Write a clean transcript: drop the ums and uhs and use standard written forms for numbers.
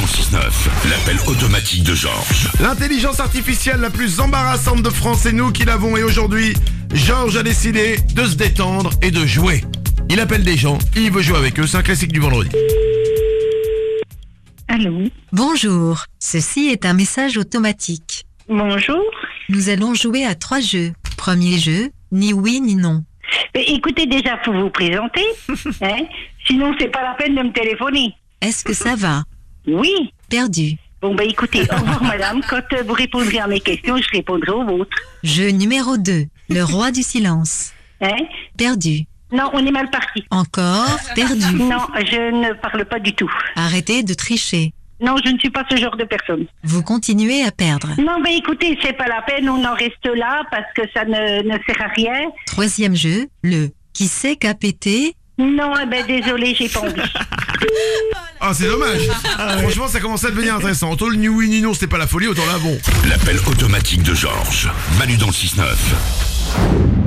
dans le 6-9, l'appel automatique de Georges. L'intelligence artificielle la plus embarrassante de France, c'est nous qui l'avons. Et aujourd'hui, Georges a décidé de se détendre et de jouer. Il appelle des gens, il veut jouer avec eux, c'est un classique du vendredi. Allô? Bonjour, ceci est un message automatique. Bonjour. Nous allons jouer à 3 jeux. Premier jeu, ni oui ni non. Mais écoutez, déjà, faut vous présenter. Hein? Sinon, c'est pas la peine de me téléphoner. Est-ce que ça va? Oui. Perdu. Bon, écoutez, au revoir, madame. Quand vous répondrez à mes questions, je répondrai aux vôtres. Jeu numéro 2, le roi du silence. Hein? Perdu. Non, on est mal parti. Encore perdu. Non, je ne parle pas du tout. Arrêtez de tricher. Non, je ne suis pas ce genre de personne. Vous continuez à perdre. Non, écoutez, c'est pas la peine, on en reste là parce que ça ne sert à rien. Troisième jeu, le qui c'est qu'a pété? Non, désolé, j'ai pas envie. Ah, c'est dommage. Franchement, ça commence à devenir intéressant. Autant le ni oui ni non, c'était pas la folie, autant là, bon. L'appel automatique de Georges. Manu dans le 6-9.